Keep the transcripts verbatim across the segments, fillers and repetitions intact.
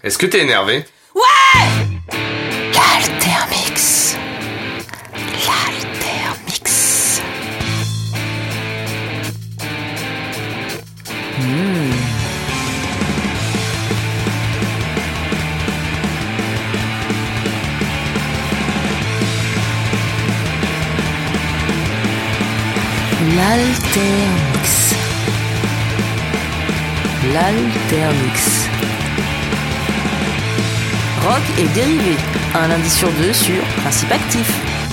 Est-ce que t'es énervé? Ouais! L'Altermix. L'Altermix. Mmh. L'Altermix. L'Altermix. Rock et dérivé, un lundi sur deux sur Principe Actif.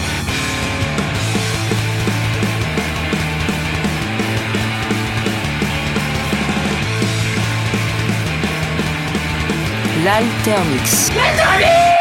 L'Altermix. L'Altermix.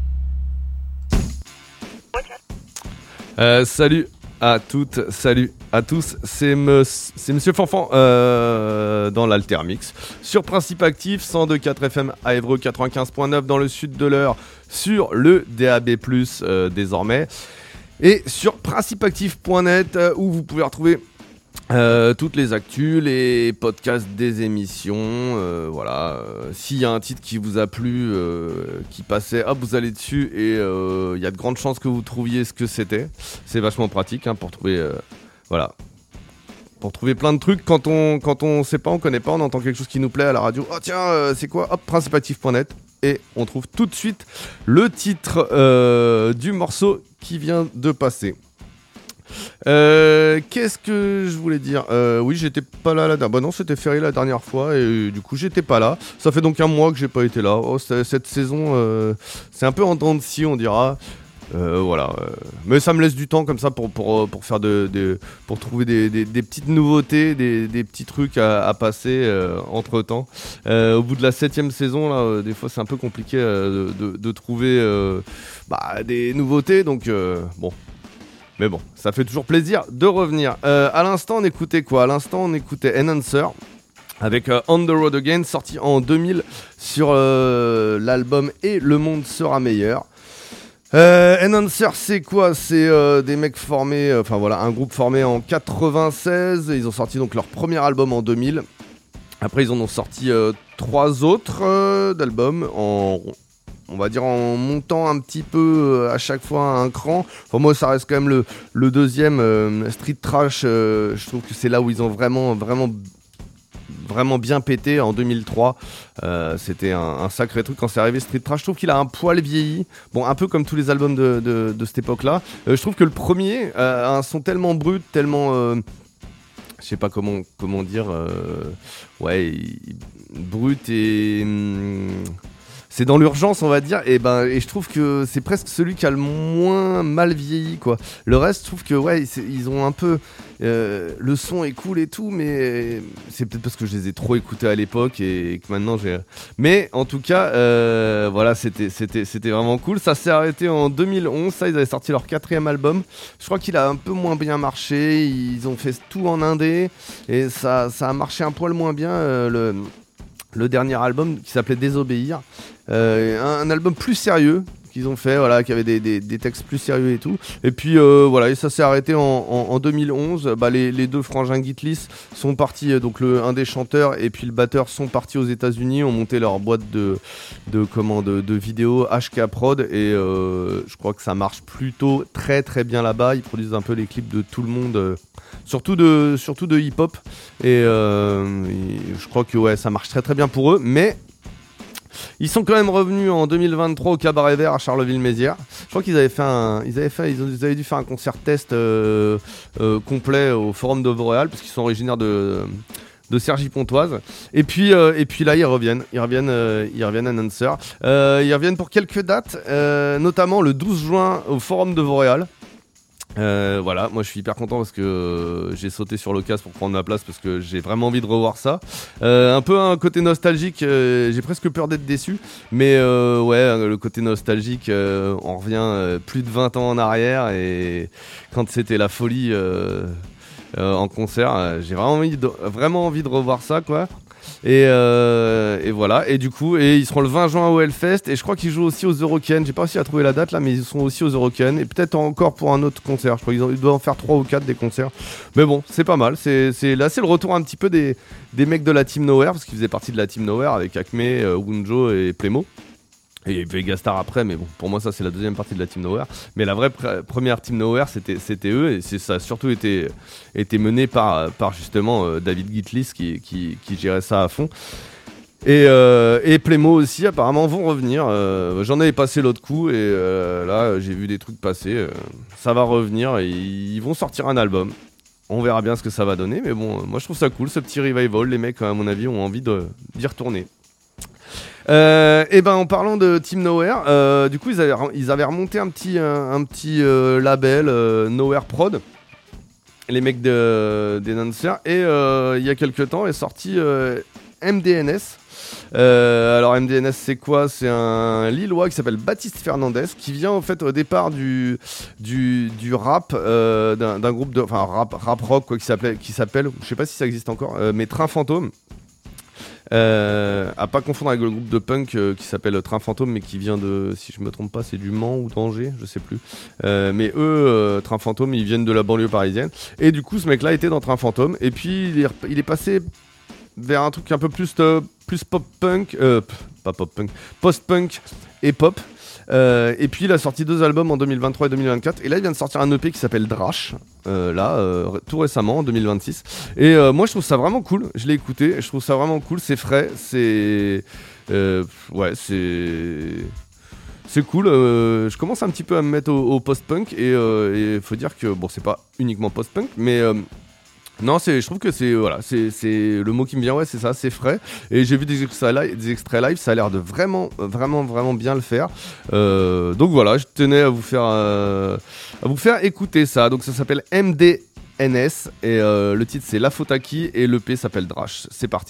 Euh, salut à toutes, salut à tous, c'est, me, c'est Monsieur Fanfan euh, dans l'Altermix sur Principe Actif, cent deux virgule quatre F M à Évreux, quatre-vingt-quinze virgule neuf dans le sud de l'Eure, sur le D A B plus, euh, désormais, et sur principe actif point net euh, où vous pouvez retrouver Euh, toutes les actus, les podcasts des émissions, euh, voilà. Euh, s'il y a un titre qui vous a plu, euh, qui passait, hop, vous allez dessus et il euh, y a de grandes chances que vous trouviez ce que c'était. C'est vachement pratique hein, pour trouver, euh, voilà, pour trouver plein de trucs. Quand on, quand on sait pas, on connaît pas, on entend quelque chose qui nous plaît à la radio. Oh tiens, euh, c'est quoi? Hop, principe actif point net et on trouve tout de suite le titre euh, du morceau qui vient de passer. Euh, qu'est-ce que je voulais dire euh, Oui, j'étais pas là la dernière. Bah non, c'était férié la dernière fois et euh, du coup j'étais pas là. Ça fait donc un mois que j'ai pas été là. Oh, cette saison, euh, c'est un peu en dents de scie, on dira. Euh, voilà. Euh, mais ça me laisse du temps comme ça pour pour pour faire de, de pour trouver des, des, des petites nouveautés, des, des petits trucs à, à passer euh, entre temps. Euh, au bout de la septième saison, là, euh, des fois c'est un peu compliqué euh, de, de, de trouver euh, bah, des nouveautés. Donc euh, bon. Mais bon, ça fait toujours plaisir de revenir. Euh, à l'instant, on écoutait quoi ? À l'instant, on écoutait Enhancer avec euh, On the Road Again, sorti en deux mille sur euh, l'album Et le monde sera meilleur. Euh, Enhancer, c'est quoi ? C'est euh, des mecs formés, euh, enfin voilà, un groupe formé en quatre-vingt-seize. Ils ont sorti donc leur premier album en deux mille. Après, ils en ont sorti euh, trois autres euh, d'albums en... on va dire en montant un petit peu à chaque fois un cran. Enfin moi ça reste quand même le, le deuxième euh, Street Trash, euh, je trouve que c'est là où ils ont vraiment vraiment vraiment bien pété en deux mille trois. Euh, c'était un, un sacré truc quand c'est arrivé Street Trash. Je trouve qu'il a un poil vieilli, bon un peu comme tous les albums de, de, de cette époque là. Euh, je trouve que le premier euh, a un son tellement brut, tellement euh, je sais pas comment comment dire euh, ouais il, brut et hum, c'est dans l'urgence, on va dire, et ben et je trouve que c'est presque celui qui a le moins mal vieilli, quoi. Le reste, je trouve que ouais, ils ont un peu euh, le son est cool et tout, mais c'est peut-être parce que je les ai trop écoutés à l'époque et que maintenant j'ai. Mais en tout cas, euh, voilà, c'était c'était c'était vraiment cool. Ça s'est arrêté en deux mille onze. Ça, ils avaient sorti leur quatrième album. Je crois qu'il a un peu moins bien marché. Ils ont fait tout en indé et ça ça a marché un poil moins bien. Euh, le le dernier album qui s'appelait Désobéir. Euh, un, un album plus sérieux qu'ils ont fait, voilà, qui avait des, des, des textes plus sérieux et tout. Et puis euh, voilà, et ça s'est arrêté en, en, en deux mille onze. Bah, les, les deux frangins Gitlis sont partis, donc le, un des chanteurs et puis le batteur sont partis aux États-Unis, ont monté leur boîte de, de, comment, de, de vidéos H K Prod et euh, je crois que ça marche plutôt très très bien là-bas. Ils produisent un peu les clips de tout le monde. Euh, Surtout de, surtout de hip-hop et, euh, et je crois que ouais, ça marche très très bien pour eux, mais ils sont quand même revenus en deux mille vingt-trois au Cabaret Vert à Charleville-Mézières. Je crois qu'ils avaient fait un, ils avaient fait, ils avaient dû faire un concert test euh, euh, complet au Forum de Vauréal parce qu'ils sont originaires de de Cergy-Pontoise. Et puis euh, et puis là ils reviennent, ils reviennent, euh, ils reviennent à Enhancer. Euh, ils reviennent pour quelques dates, euh, notamment le douze juin au Forum de Vauréal. Euh, voilà, moi je suis hyper content parce que euh, j'ai sauté sur l'occasion pour prendre ma place parce que j'ai vraiment envie de revoir ça. Euh, un peu un côté nostalgique, euh, j'ai presque peur d'être déçu, mais euh, ouais, le côté nostalgique, euh, on revient euh, plus de vingt ans en arrière et quand c'était la folie euh, euh, en concert, euh, j'ai vraiment envie de, vraiment envie de revoir ça, quoi. Et, euh, et voilà, et du coup, et ils seront le vingt juin au Hellfest, et je crois qu'ils jouent aussi aux Euroken. J'ai pas réussi à trouver la date là, mais ils sont aussi aux Euroken, et peut-être encore pour un autre concert. Je crois qu'ils ont, ils doivent en faire trois ou quatre des concerts. Mais bon, c'est pas mal. C'est, c'est, là, c'est le retour un petit peu des, des mecs de la Team Nowhere, parce qu'ils faisaient partie de la Team Nowhere avec Acme, euh, Wunjo et Playmo. Et Vegastar après, mais bon, pour moi ça c'est la deuxième partie de la Team Nowhere. Mais la vraie pr- première Team Nowhere c'était, c'était eux, et c'est, ça a surtout été, été mené par, par justement euh, David Gitlis qui, qui, qui gérait ça à fond. Et, euh, et Playmo aussi apparemment vont revenir. Euh, j'en avais passé l'autre coup et euh, là j'ai vu des trucs passer. Euh, ça va revenir et ils vont sortir un album. On verra bien ce que ça va donner, mais bon, moi je trouve ça cool ce petit revival. Les mecs à mon avis ont envie de, d'y retourner. Euh, et ben en parlant de Team Nowhere, euh, du coup ils avaient, ils avaient remonté un petit, un, un petit euh, label euh, Nowhere Prod, les mecs de, des Enhancer, et euh, il y a quelques temps est sorti euh, M D N S. Euh, alors M D N S c'est quoi? C'est un Lillois qui s'appelle Baptiste Fernandez qui vient en fait au départ du du, du rap euh, d'un, d'un groupe de enfin rap rap rock quoi qui s'appelle qui s'appelle je sais pas si ça existe encore euh, mais Train Fantôme. Euh, à pas confondre avec le groupe de punk euh, qui s'appelle Train Fantôme mais qui vient de, si je me trompe pas, c'est du Mans ou d'Angers, je sais plus. Euh, mais eux, euh, Train Fantôme, ils viennent de la banlieue parisienne. Et du coup, ce mec-là était dans Train Fantôme. Et puis, il est, il est passé vers un truc un peu plus, euh, plus pop-punk, euh, pas pop-punk, post-punk et pop. Euh, et puis il a sorti deux albums en deux mille vingt-trois et deux mille vingt-quatre et là il vient de sortir un E P qui s'appelle Drash euh, là euh, tout récemment en deux mille vingt-six et euh, moi je trouve ça vraiment cool, je l'ai écouté et je trouve ça vraiment cool, c'est frais, c'est euh, ouais c'est c'est cool, euh, je commence un petit peu à me mettre au, au post-punk et il euh, faut dire que bon c'est pas uniquement post-punk mais euh, non, c'est, je trouve que c'est, voilà, c'est, c'est le mot qui me vient, ouais, c'est ça, c'est frais. Et j'ai vu des extraits live, des extraits live, ça a l'air de vraiment, vraiment, vraiment bien le faire. Euh, donc voilà, je tenais à vous faire, euh, à vous faire écouter ça. Donc ça s'appelle M D N S et euh, le titre c'est La Faute à qui et l'E P s'appelle Drash. C'est parti.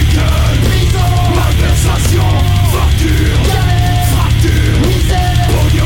Fracture, fracture, misère,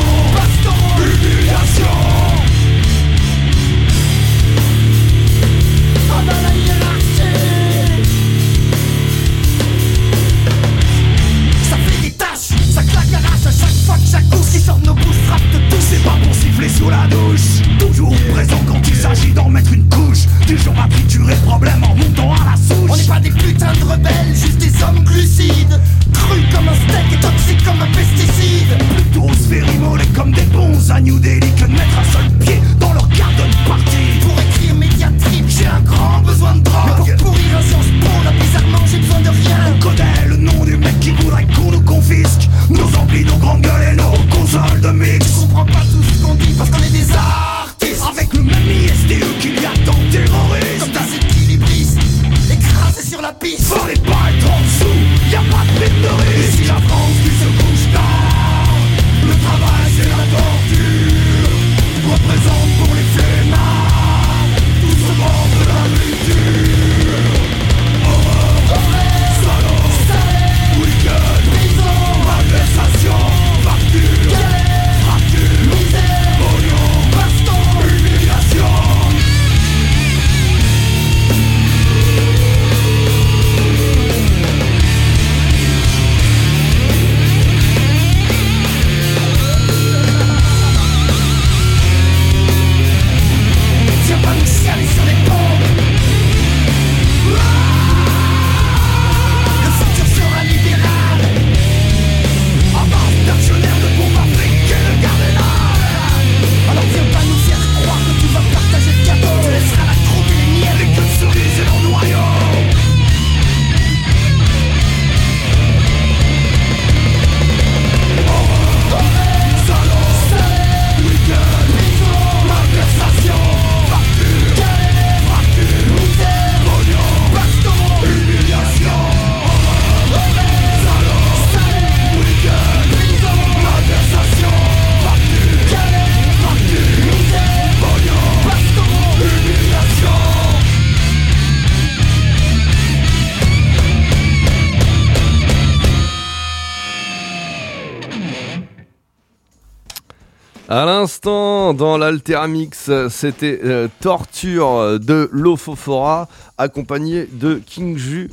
À l'instant, dans l'Altermix, c'était euh, Torture de Lofofora, accompagné de King Ju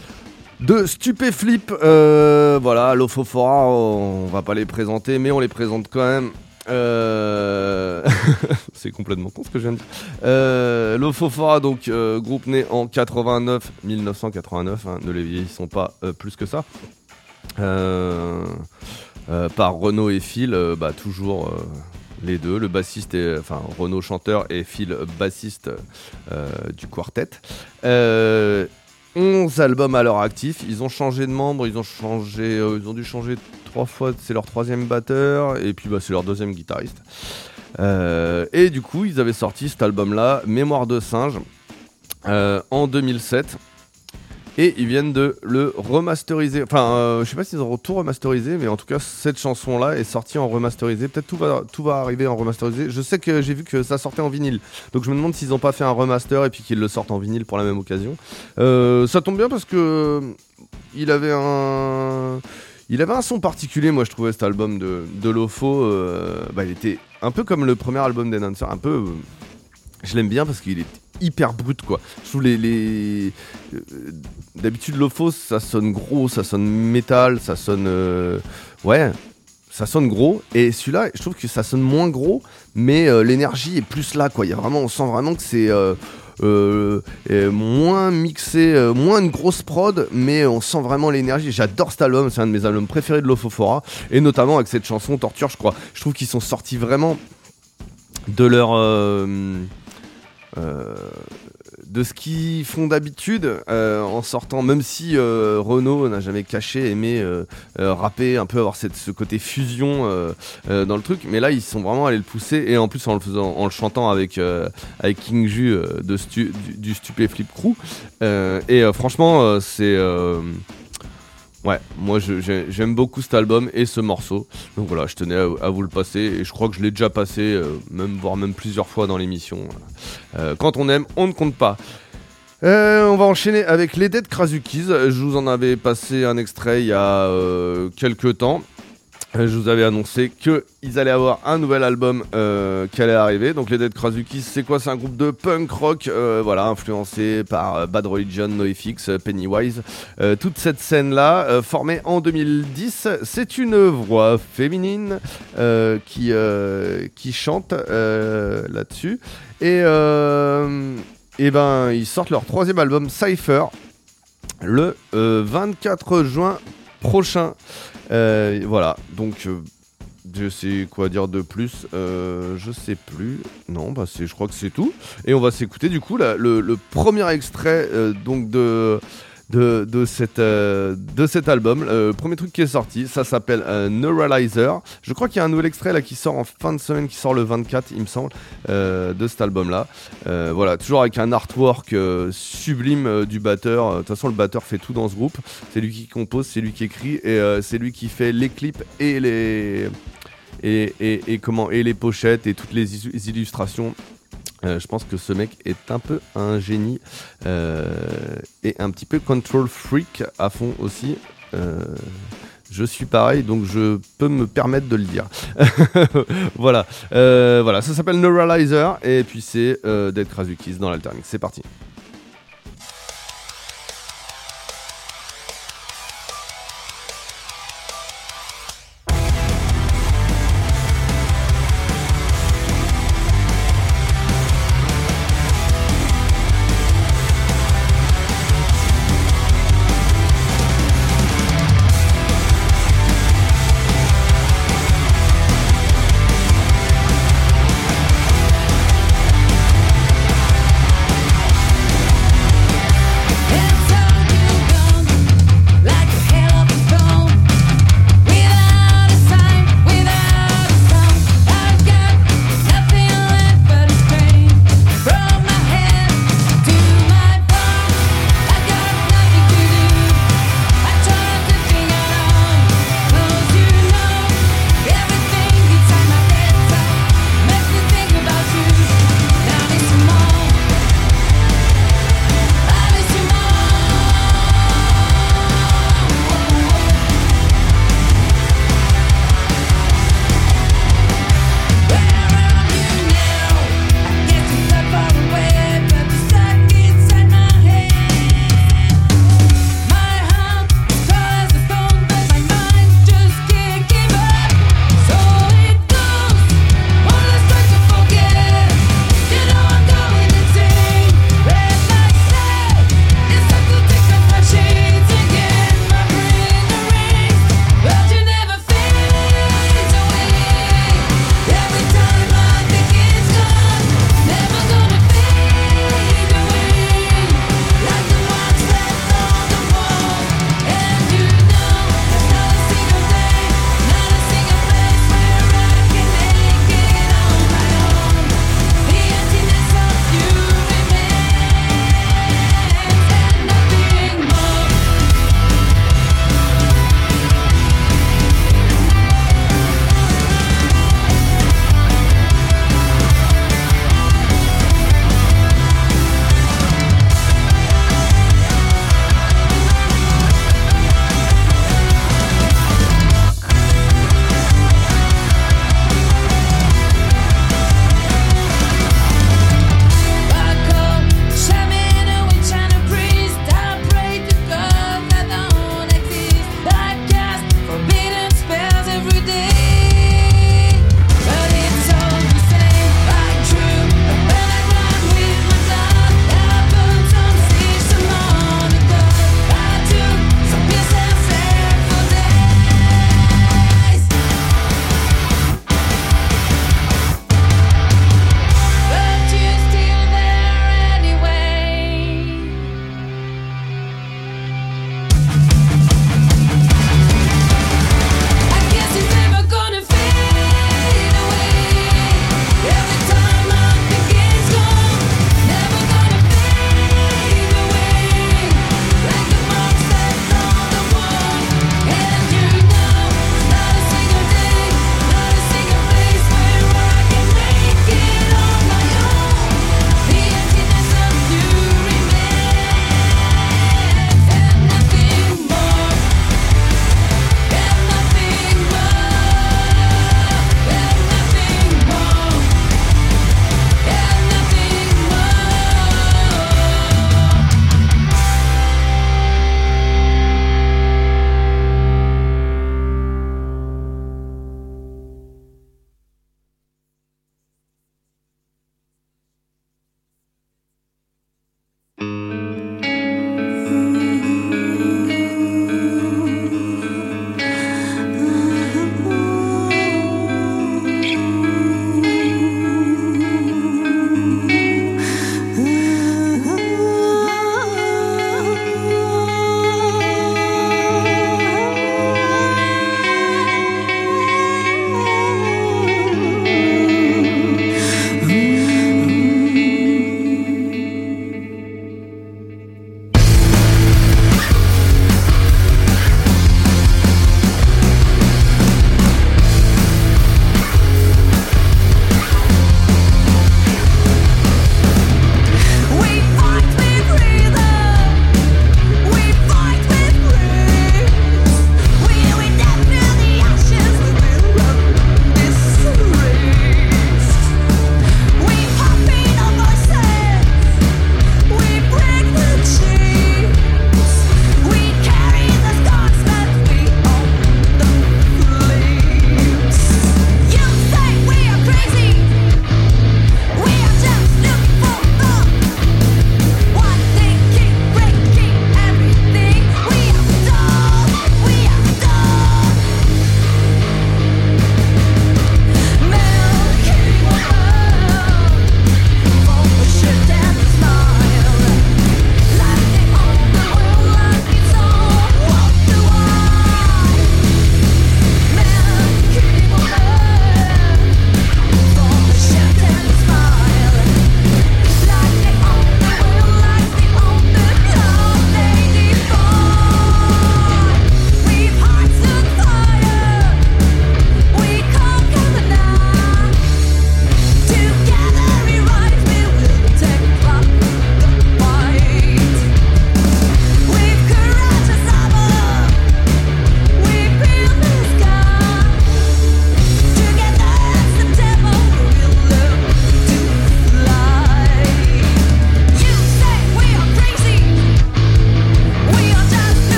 de Stupéflip. Euh, voilà, Lofofora, on va pas les présenter, mais on les présente quand même. Euh... C'est complètement con ce que je viens de dire. Euh, Lofofora, donc euh, groupe né en quatre-vingt-neuf, mille neuf cent quatre-vingt-neuf, hein, ne les vieillissons pas euh, plus que ça. Euh... Euh, par Renaud et Phil, euh, bah, toujours euh, les deux, le bassiste, et, enfin Renaud chanteur et Phil bassiste euh, du quartet. Euh, onze albums à leur actif, ils ont changé de membres, ils ont changé, euh, ils ont dû changer trois fois, c'est leur troisième batteur et puis bah, c'est leur deuxième guitariste. Euh, et du coup, ils avaient sorti cet album-là, Mémoire de singe, euh, en deux mille sept. Et ils viennent de le remasteriser. Enfin, euh, je sais pas s'ils ont tout remasterisé, mais en tout cas, cette chanson-là est sortie en remasterisé. Peut-être tout va, tout va arriver en remasterisé. Je sais que j'ai vu que ça sortait en vinyle. Donc je me demande s'ils n'ont pas fait un remaster et puis qu'ils le sortent en vinyle pour la même occasion. Euh, ça tombe bien parce que il avait un... Il avait un son particulier, moi je trouvais, cet album de, de Lofo. Euh, bah, il était un peu comme le premier album d'Enhancer. Un peu... Euh, je l'aime bien parce qu'il est hyper brut, quoi. Je trouve les... les... Euh, d'habitude, Lofo, ça sonne gros, ça sonne métal, ça sonne... Euh... Ouais, ça sonne gros. Et celui-là, je trouve que ça sonne moins gros, mais euh, l'énergie est plus là, quoi. Il y a vraiment... On sent vraiment que c'est... Euh... Euh, moins mixé, euh, moins une grosse prod, mais on sent vraiment l'énergie. J'adore cet album, c'est un de mes albums préférés de Lofofora, et notamment avec cette chanson Torture, je crois. Je trouve qu'ils sont sortis vraiment de leur euh, euh, de ce qu'ils font d'habitude euh, en sortant, même si euh, Renaud n'a jamais caché, aimé euh, euh, rapper, un peu avoir cette, ce côté fusion euh, euh, dans le truc, mais là ils sont vraiment allés le pousser, et en plus en le faisant, en le chantant avec euh, avec King Ju euh, de stu, du, du Stupéflip Crew, euh, et euh, franchement euh, c'est euh, ouais, moi je, j'aime beaucoup cet album et ce morceau, donc voilà, je tenais à, à vous le passer, et je crois que je l'ai déjà passé, euh, même, voire même plusieurs fois dans l'émission. Euh, quand on aime, on ne compte pas. Euh, on va enchaîner avec les Dead Krasukis. Je vous en avais passé un extrait il y a euh, quelques temps. Je vous avais annoncé qu'ils allaient avoir un nouvel album euh, qui allait arriver. Donc les Dead Krasukis, c'est quoi? C'est un groupe de punk rock, euh, voilà, influencé par euh, Bad Religion, NoFX, euh, Pennywise. Euh, toute cette scène-là, euh, formée en deux mille dix, c'est une voix féminine euh, qui, euh, qui chante euh, là-dessus. Et, euh, et ben, ils sortent leur troisième album, Cypher, le euh, vingt-quatre juin prochain. Euh, voilà, donc euh, je sais quoi dire de plus, euh, je sais plus, non, bah c'est, je crois que c'est tout, et on va s'écouter du coup la, le, le premier extrait euh, donc de, de, de, cette, euh, de cet album, le premier truc qui est sorti, ça s'appelle euh, Neuralizer. Je crois qu'il y a un nouvel extrait là qui sort en fin de semaine, qui sort le vingt-quatre il me semble, euh, de cet album là. Euh, voilà, toujours avec un artwork euh, sublime euh, du batteur. De toute façon le batteur fait tout dans ce groupe, c'est lui qui compose, c'est lui qui écrit, et euh, c'est lui qui fait les clips et les, et, et, et, comment, et les pochettes et toutes les is- illustrations. Euh, je pense que ce mec est un peu un génie euh, et un petit peu control freak à fond aussi. Euh, je suis pareil, donc je peux me permettre de le dire. voilà, euh, voilà, ça s'appelle Neuralizer, et puis c'est euh, Dead Krasukis dans l'Altermix. C'est parti.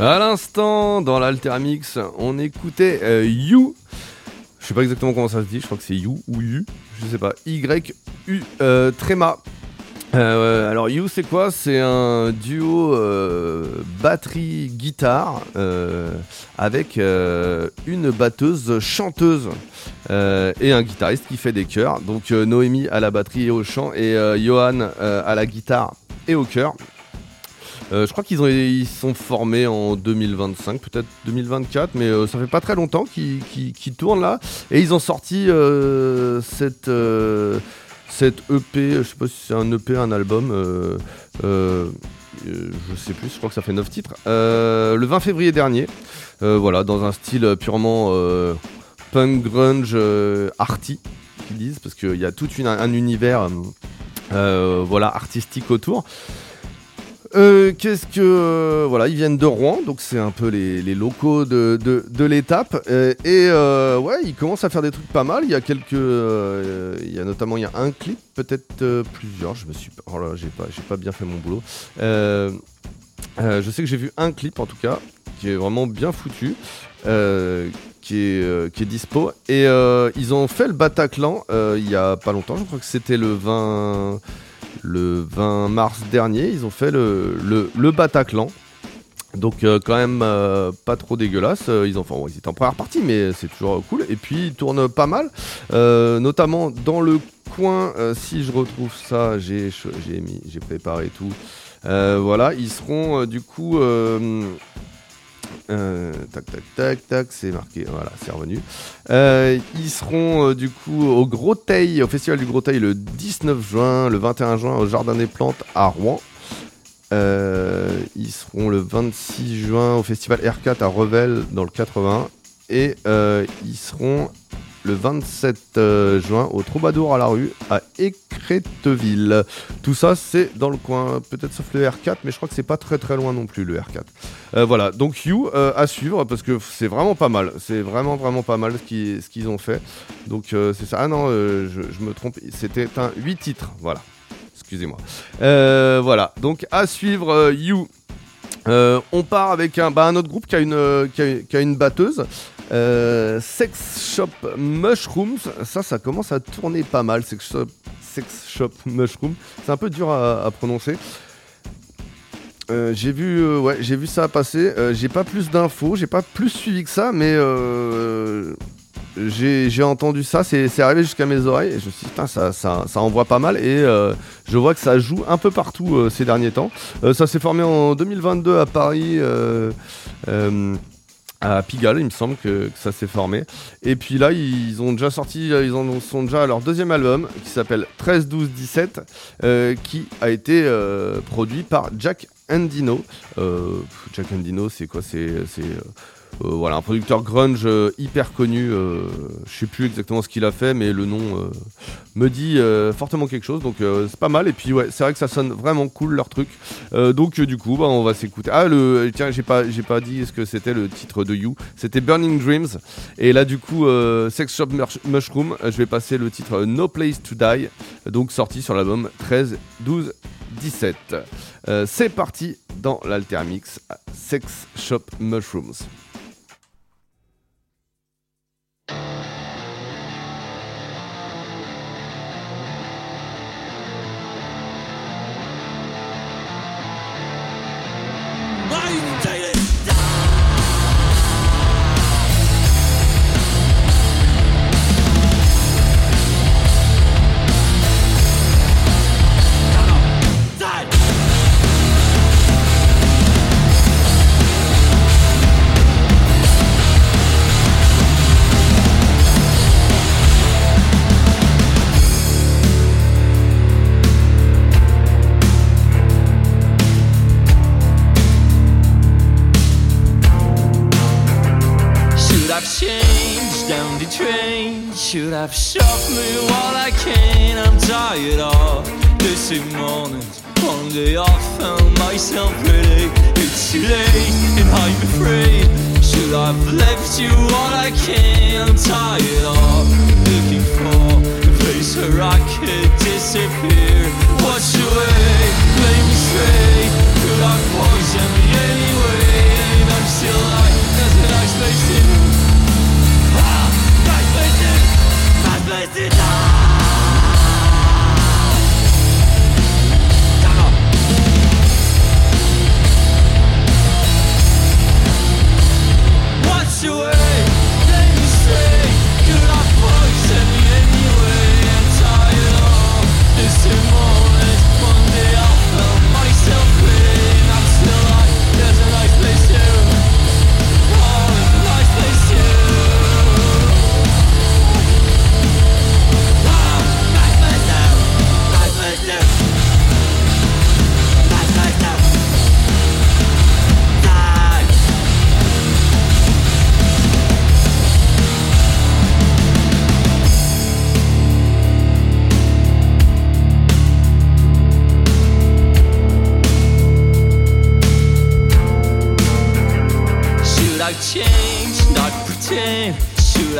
À l'instant, dans l'Altermix, on écoutait euh, You. Je sais pas exactement comment ça se dit, je crois que c'est You ou You, je sais pas. Y-U, euh, Tréma. Euh, alors You, c'est quoi ? C'est un duo euh, batterie-guitare euh, avec euh, une batteuse chanteuse euh, et un guitariste qui fait des chœurs. Donc euh, Noémie à la batterie et au chant et euh, Johan euh, à la guitare et au chœur. Euh, je crois qu'ils ont, ils sont formés en deux mille vingt-cinq, peut-être deux mille vingt-quatre, mais euh, ça fait pas très longtemps qu'ils, qu'ils, qu'ils tournent là. Et ils ont sorti euh, cette, euh, cette E P, je sais pas si c'est un E P, un album, euh, euh, je sais plus, je crois que ça fait neuf titres, euh, le vingt février dernier. Euh, voilà, dans un style purement euh, punk grunge euh, arty, qu'ils disent, parce qu'il y a tout une, un univers euh, voilà, artistique autour. Euh, qu'est-ce que euh, voilà, ils viennent de Rouen, donc c'est un peu les, les locaux de, de, de l'étape euh, et euh, ouais, ils commencent à faire des trucs pas mal. Il y a quelques, euh, il y a notamment il y a un clip, peut-être euh, plusieurs. Je me suis, oh là, j'ai pas, j'ai pas bien fait mon boulot. Euh, euh, je sais que j'ai vu un clip en tout cas qui est vraiment bien foutu, euh, qui est euh, qui est dispo et euh, ils ont fait le Bataclan euh, il y a pas longtemps. Je crois que c'était le vingt. Le vingt mars dernier, ils ont fait le, le, le Bataclan. Donc euh, quand même euh, pas trop dégueulasse. Euh, ils, ont, enfin, ouais, ils étaient en première partie, mais c'est toujours cool. Et puis ils tournent pas mal, euh, notamment dans le coin. Euh, si je retrouve ça, j'ai, j'ai, mis, j'ai préparé tout. Euh, voilà, ils seront euh, du coup... Euh, Euh, tac tac tac tac, c'est marqué, voilà, c'est revenu. Euh, ils seront euh, du coup au Gros Teil, au festival du Gros Teil le dix-neuf juin, le vingt et un juin au Jardin des Plantes à Rouen. Euh, ils seront le vingt-six juin au festival R quatre à Revel dans le quatre-vingts et euh, ils seront le vingt-sept juin au Troubadour à la rue à Écréteville. Tout ça c'est dans le coin, peut-être sauf le R quatre, mais je crois que c'est pas très très loin non plus le R quatre. Euh, voilà, donc You euh, à suivre parce que c'est vraiment pas mal, c'est vraiment vraiment pas mal ce qu'ils, ce qu'ils ont fait. Donc euh, c'est ça, ah non, euh, je, je me trompe, c'était un huit titres, voilà, excusez-moi. Euh, voilà, donc à suivre euh, You. Euh, on part avec un, bah, un autre groupe qui a une, euh, qui a, qui a une batteuse. Euh, Sex Shop Mushrooms, ça, ça commence à tourner pas mal. Sex Shop, Sex Shop Mushrooms, c'est un peu dur à, à prononcer. Euh, j'ai vu, euh, ouais, j'ai vu ça passer. Euh, j'ai pas plus d'infos, j'ai pas plus suivi que ça, mais euh, j'ai, j'ai entendu ça. C'est, c'est arrivé jusqu'à mes oreilles. Et je me suis dit, putain, ça, ça, ça envoie pas mal. Et euh, je vois que ça joue un peu partout euh, ces derniers temps. Euh, ça s'est formé en deux mille vingt-deux à Paris. Euh, euh, à Pigalle, il me semble que, que ça s'est formé. Et puis là, ils ont déjà sorti, ils en sont déjà à leur deuxième album qui s'appelle treize douze dix-sept, euh, qui a été euh, produit par Jack Endino. Euh, Jack Endino, c'est quoi ? C'est, c'est euh, euh, voilà, un producteur grunge euh, hyper connu. Euh, je sais plus exactement ce qu'il a fait, mais le nom euh, me dit euh, fortement quelque chose. Donc euh, c'est pas mal. Et puis ouais, c'est vrai que ça sonne vraiment cool leur truc. Euh, donc euh, du coup, bah, on va s'écouter. Ah le, tiens, j'ai pas, j'ai pas dit ce que c'était le titre de You. C'était Burning Dreams. Et là du coup, euh, Sex Shop Mushroom. Je vais passer le titre No Place to Die. Donc sorti sur l'album treize douze dix-sept. Euh, c'est parti dans l'Altermix. Sex Shop Mushrooms. Should have shoved me while I can. I'm tired of busy mornings. One day I found myself pretty. It's too late and I'm afraid. Should have left you while I can. I'm tired of looking for a place where I could disappear. Watch away, play me straight. Could I poison me anyway?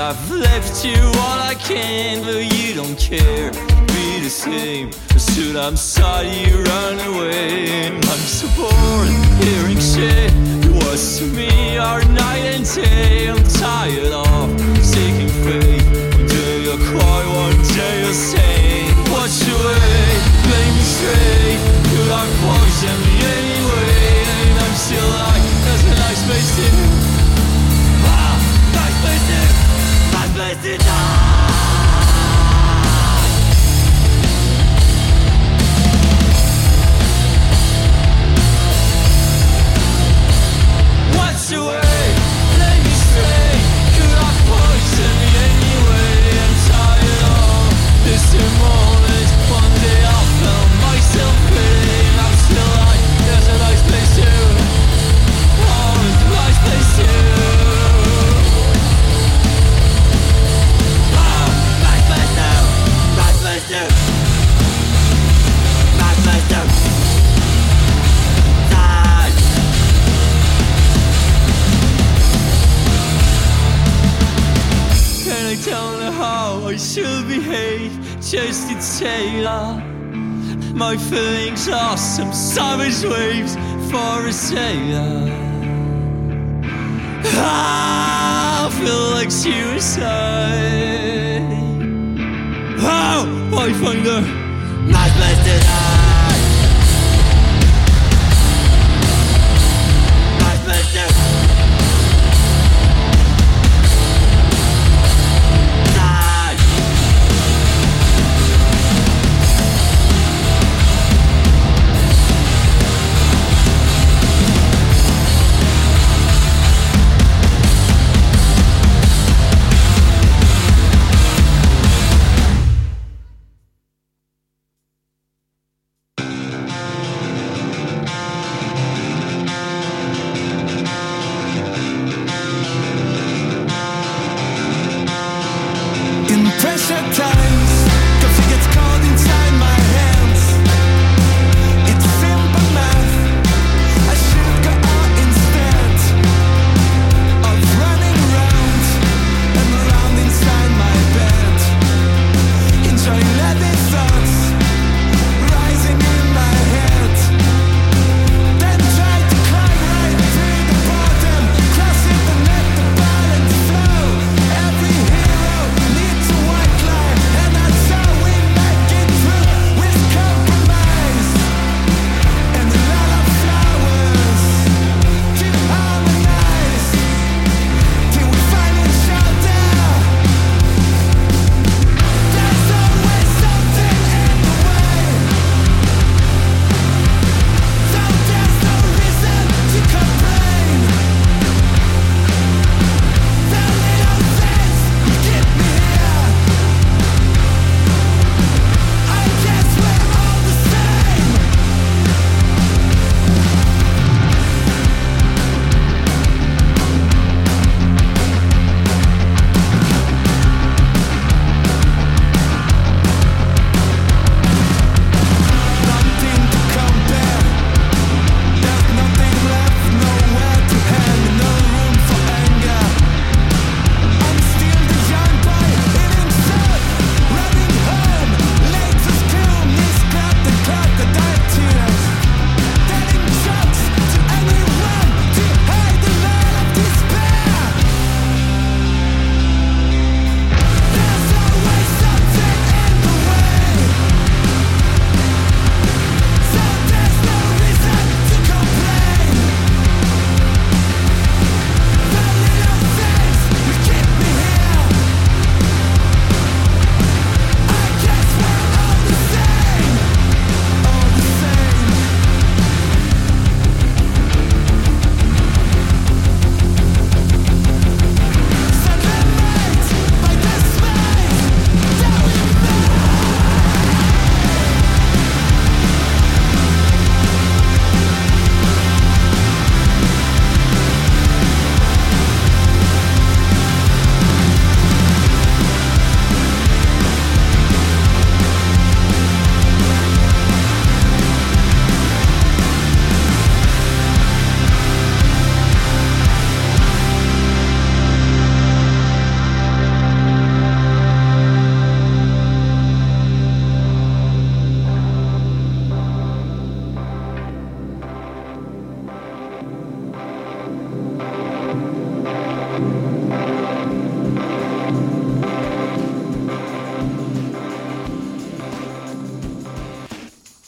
I've left you all I can, but you don't care. Be the same, or should I'm sorry you run away? And I'm so bored hearing shit. Was to me our night and day. I'm tired of seeking faith. One day you'll cry, one day you'll say, what's your way? Play me straight. Could I poison me anyway? And I'm still like, there's a nice place to. Ah, nice place to. Nice place to die. What's the way? Play me straight. Could I poison me anyway? I'm tired of this moment. One day I found myself pretty. I'm still like, there's a nice place to. Oh, there's a nice place to. Oh, nice place to. Nice place to. Nice place to. I don't know how I should behave, just to tailor. My feelings are some savage waves for a sailor. I feel like suicide. How I find a nice place to die. Nice place to.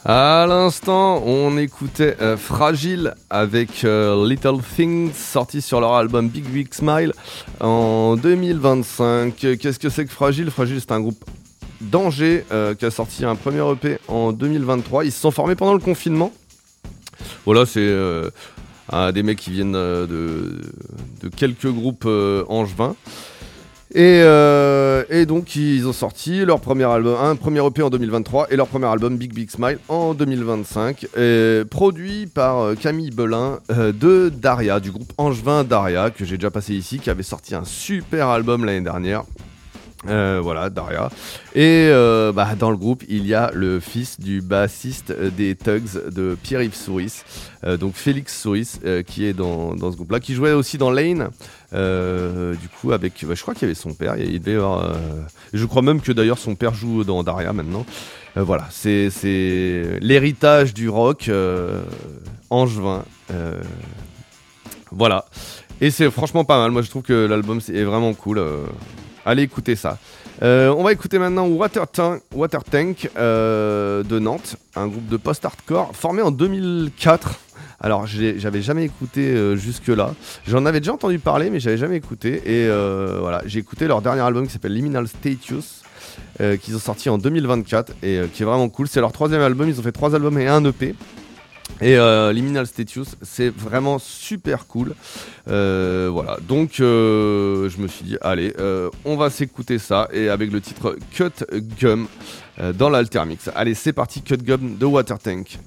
À l'instant, on écoutait euh, Fragile avec euh, Little Things, sorti sur leur album Big Big Smile en deux mille vingt-cinq. Qu'est-ce que c'est que Fragile ? Fragile, c'est un groupe d'Angers euh, qui a sorti un premier E P en deux mille vingt-trois. Ils se sont formés pendant le confinement. Voilà, c'est euh, un des mecs qui viennent euh, de, de quelques groupes euh, angevins. Et, euh, et donc ils ont sorti leur premier album, un premier E P en deux mille vingt-trois et leur premier album Big Big Smile en deux mille vingt-cinq, et produit par euh, Camille Belin euh, de Daria, du groupe angevin Daria, que j'ai déjà passé ici, qui avait sorti un super album l'année dernière. Euh, voilà, Daria. Et euh, bah, dans le groupe, il y a le fils du bassiste des Tugs de Pierre-Yves Souris, euh, donc Félix Souris, euh, qui est dans, dans ce groupe-là, qui jouait aussi dans Lane. Euh, du coup, avec, bah, je crois qu'il y avait son père. Il devait avoir, euh, je crois même que d'ailleurs son père joue dans Daria maintenant. Euh, voilà, c'est, c'est l'héritage du rock euh, angevin. Euh, voilà. Et c'est franchement pas mal. Moi, je trouve que l'album est vraiment cool. Euh, Allez écouter ça. Euh, on va écouter maintenant Water Tank, Water Tank euh, de Nantes, un groupe de post-hardcore formé en deux mille quatre. Alors j'ai, j'avais jamais écouté euh, jusque-là. J'en avais déjà entendu parler, mais j'avais jamais écouté. Et euh, voilà, j'ai écouté leur dernier album qui s'appelle Liminal Status, euh, qu'ils ont sorti en deux mille vingt-quatre et euh, qui est vraiment cool. C'est leur troisième album. Ils ont fait trois albums et un E P. Et euh, Liminal Status, c'est vraiment super cool. Euh, voilà, donc euh, je me suis dit, allez, euh, on va s'écouter ça. Et avec le titre Cut Gum euh, dans l'Altermix. Allez, c'est parti, Cut Gum de Water Tank.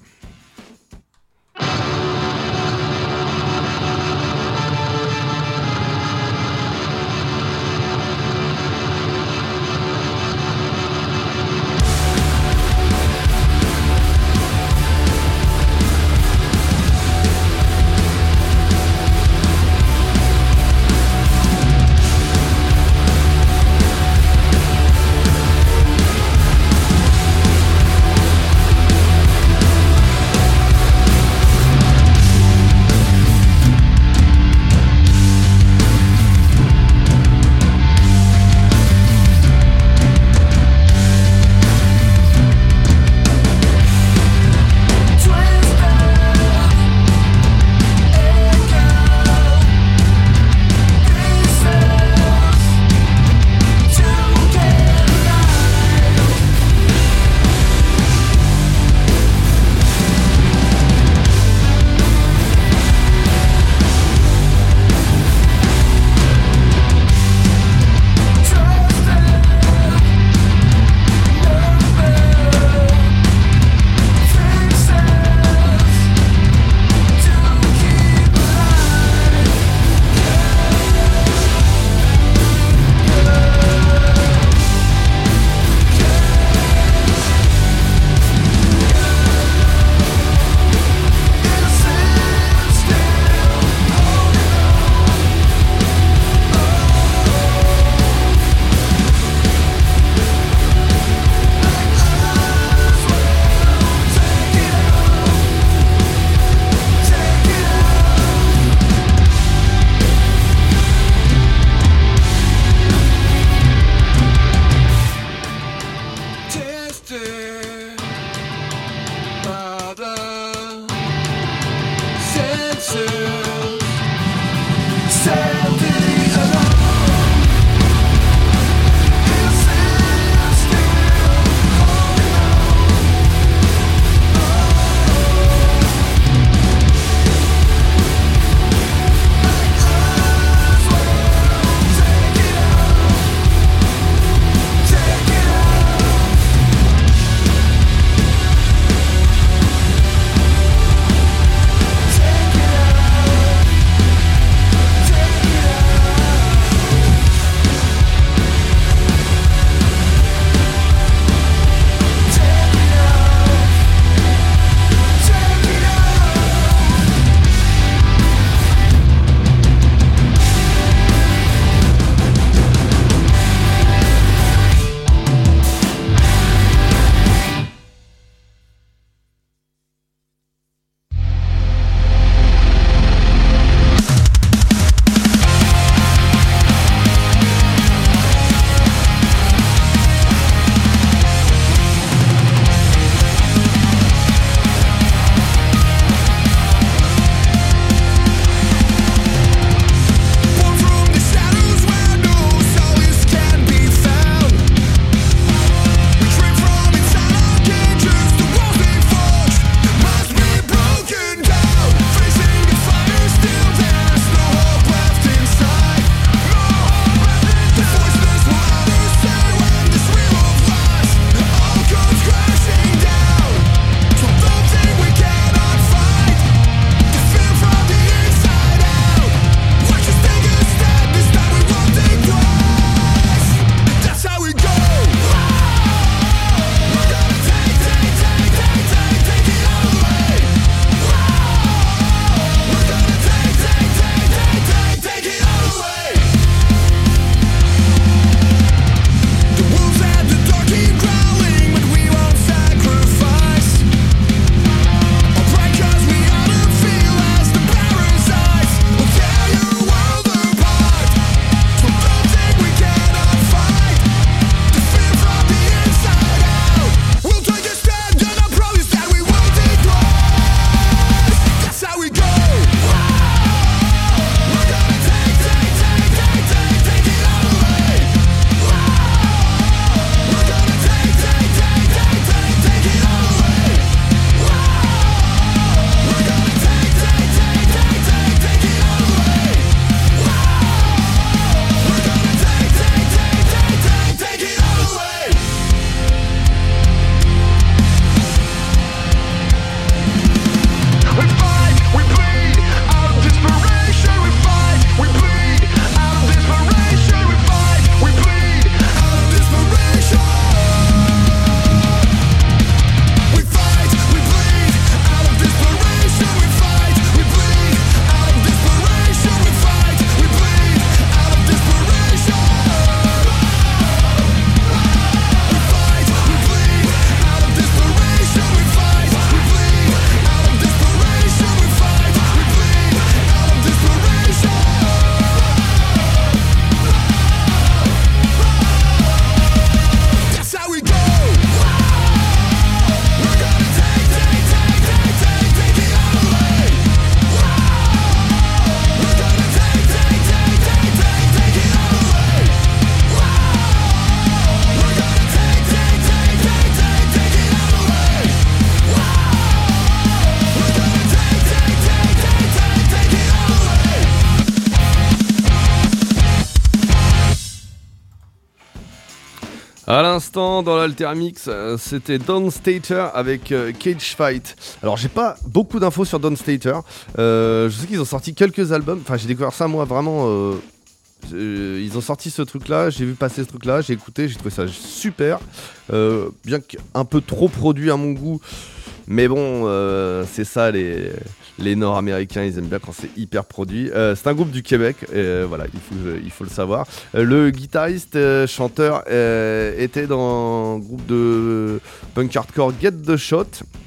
À l'instant, dans l'Altermix, euh, c'était Don Stater avec euh, Cage Fight. Alors, j'ai pas beaucoup d'infos sur Don Stater. Euh, je sais qu'ils ont sorti quelques albums. Enfin, j'ai découvert ça, moi, vraiment. Euh, euh, ils ont sorti ce truc-là. J'ai vu passer ce truc-là. J'ai écouté. J'ai trouvé ça super. Euh, bien qu'un peu trop produit à mon goût. Mais bon, euh, c'est ça, les, les Nord-Américains, ils aiment bien quand c'est hyper produit. Euh, c'est un groupe du Québec, et euh, voilà, il faut, il faut le savoir. Euh, le guitariste, euh, chanteur, euh, était dans un groupe de punk hardcore Get the Shot.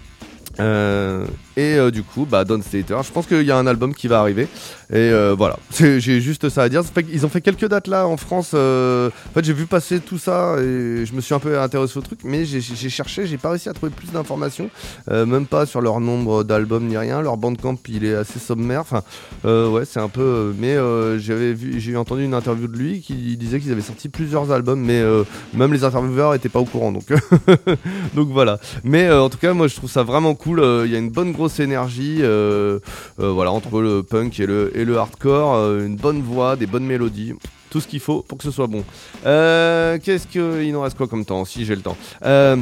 Euh, et euh, du coup, bah, Don Stater, je pense qu'il y a un album qui va arriver. Et euh, voilà, c'est, j'ai juste ça à dire. Fait ils ont fait quelques dates là en France. Euh, en fait, j'ai vu passer tout ça et je me suis un peu intéressé au truc. Mais j'ai, j'ai cherché, j'ai pas réussi à trouver plus d'informations. Euh, même pas sur leur nombre d'albums ni rien. Leur Bandcamp, il est assez sommaire. Enfin, euh, ouais, c'est un peu. Mais euh, j'avais vu, j'ai entendu une interview de lui qui disait qu'ils avaient sorti plusieurs albums. Mais euh, même les intervieweurs étaient pas au courant. Donc, donc voilà. Mais euh, en tout cas, moi, je trouve ça vraiment cool. Il euh, y a une bonne grosse énergie. Euh, euh, voilà, entre le punk et le et le hardcore, euh, une bonne voix, des bonnes mélodies, tout ce qu'il faut pour que ce soit bon. Euh, qu'est-ce qu'il nous reste quoi comme temps, si j'ai le temps. Euh,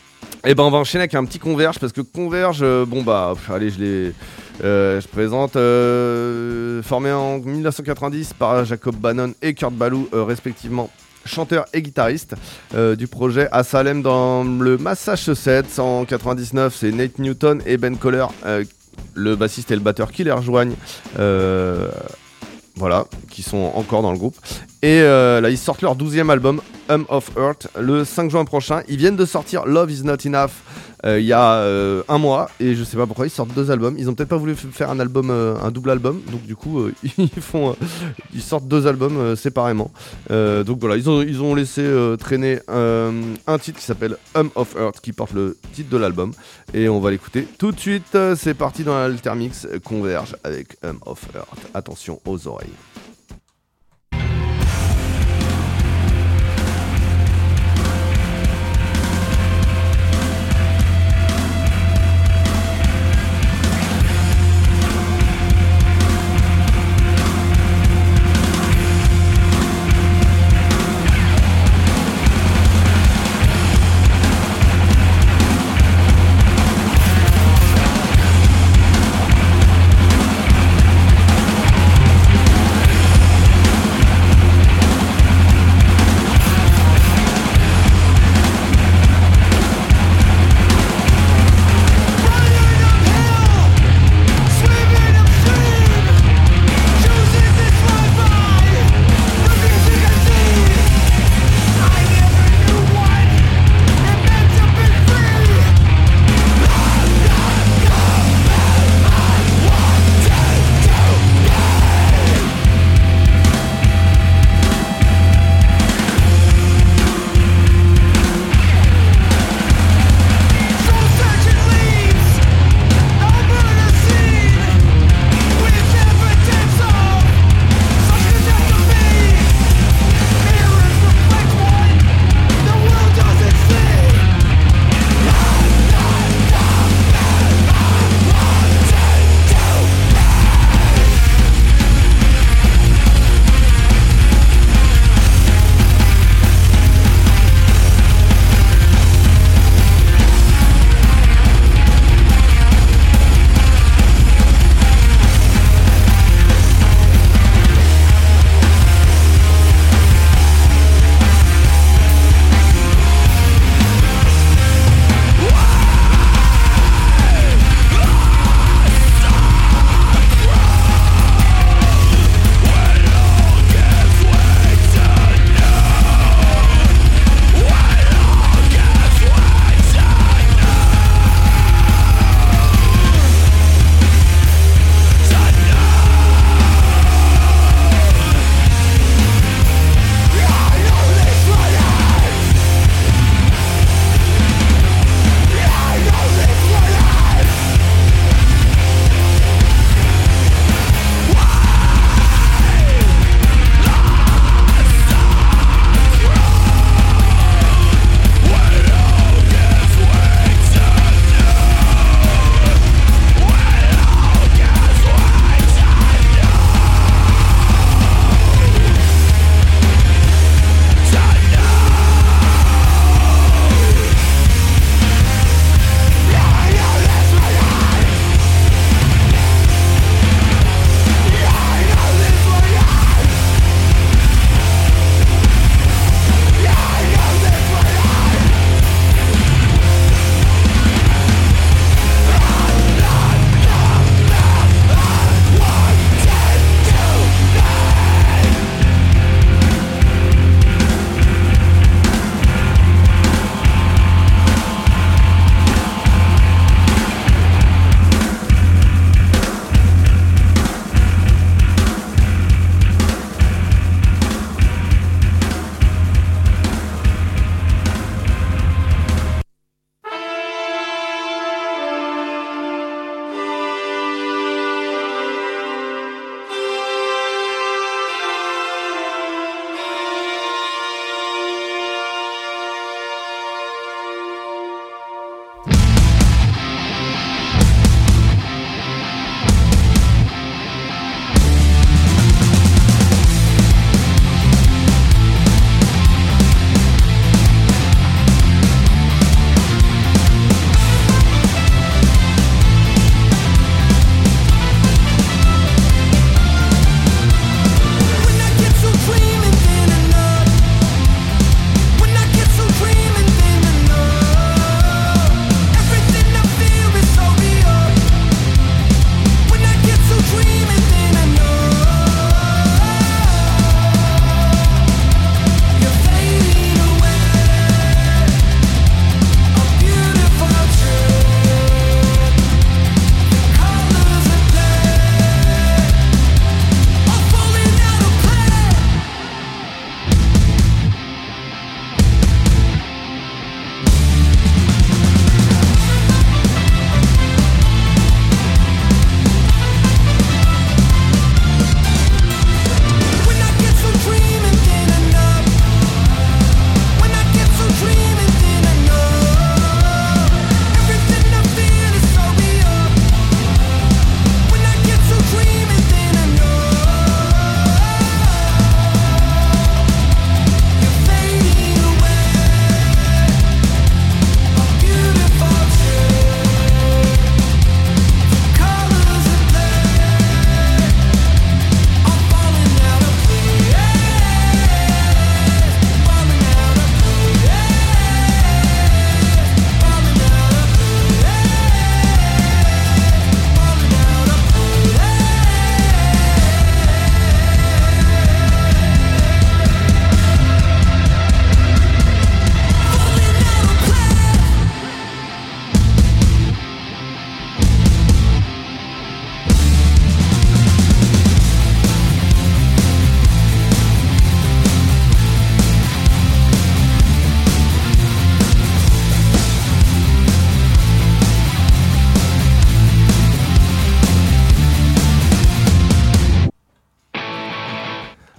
et ben on va enchaîner avec un petit Converge parce que Converge, euh, bon bah pff, allez je les, euh, je présente, euh, formé en dix-neuf cent quatre-vingt-dix par Jacob Bannon et Kurt Ballou euh, respectivement. Chanteur et guitariste euh, du projet à Salem dans le Massachusetts. En quatre-vingt-dix-neuf, c'est Nate Newton et Ben Coller, euh, le bassiste et le batteur, qui les rejoignent. Euh, voilà, qui sont encore dans le groupe. Et euh, là, ils sortent leur douzième album, Hum of Earth, le cinq juin prochain. Ils viennent de sortir Love Is Not Enough euh, il y a euh, un mois. Et je sais pas pourquoi, ils sortent deux albums. Ils ont peut-être pas voulu f- faire un album, euh, un double album. Donc du coup, euh, ils font, euh, ils sortent deux albums euh, séparément. Euh, donc voilà, ils ont, ils ont laissé euh, traîner euh, un titre qui s'appelle Hum of Earth, qui porte le titre de l'album. Et on va l'écouter tout de suite. C'est parti dans l'Altermix, Converge avec Hum of Earth. Attention aux oreilles. We'll be right back.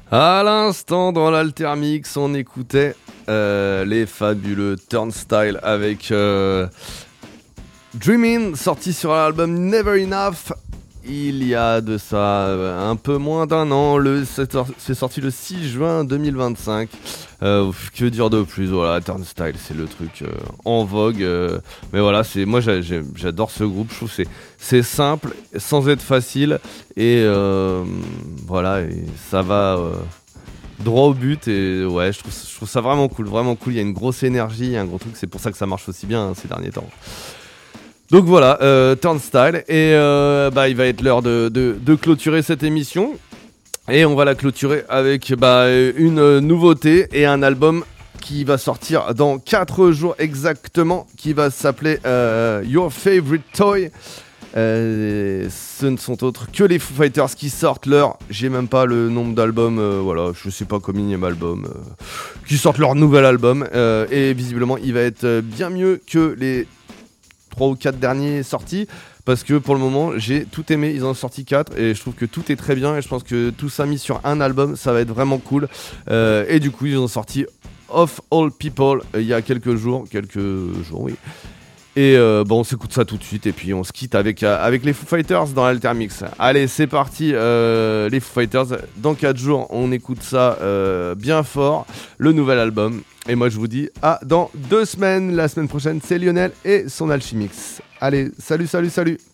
À l'instant, dans l'Altermix, on écoutait euh, les fabuleux Turnstile avec euh, Dreamin', sorti sur l'album Never Enough. Il y a de ça euh, un peu moins d'un an, le, c'est, c'est sorti le six juin deux mille vingt-cinq. Euh, que dire de plus, voilà, Turnstile, c'est le truc euh, en vogue. Euh, mais voilà, c'est, moi j'ai, j'ai, j'adore ce groupe, je trouve que c'est, c'est simple, sans être facile. Et euh, voilà, et ça va euh, droit au but. Et ouais, je trouve, je trouve ça vraiment cool, vraiment cool. Il y a une grosse énergie, il y a un gros truc, c'est pour ça que ça marche aussi bien hein, ces derniers temps. Donc voilà, euh, Turnstile, et euh, bah, il va être l'heure de, de, de clôturer cette émission, et on va la clôturer avec bah, une nouveauté et un album qui va sortir dans quatre jours exactement, qui va s'appeler euh, Your Favorite Toy. Euh, ce ne sont autres que les Foo Fighters qui sortent leur, j'ai même pas le nombre d'albums, euh, voilà, je sais pas combien album, euh, qui sortent leur nouvel album, euh, et visiblement il va être bien mieux que les trois ou quatre derniers sortis, parce que pour le moment j'ai tout aimé, ils en ont sorti quatre et je trouve que tout est très bien, et je pense que tout ça mis sur un album ça va être vraiment cool, euh, et du coup ils ont sorti Of All People euh, il y a quelques jours, quelques jours oui, et euh, bon on s'écoute ça tout de suite et puis on se quitte avec, euh, avec les Foo Fighters dans l'Altermix. Allez c'est parti, euh, les Foo Fighters, dans quatre jours on écoute ça euh, bien fort, le nouvel album. Et moi je vous dis à dans deux semaines. La semaine prochaine c'est Lionel et son Alchimix. Allez, salut, salut, salut.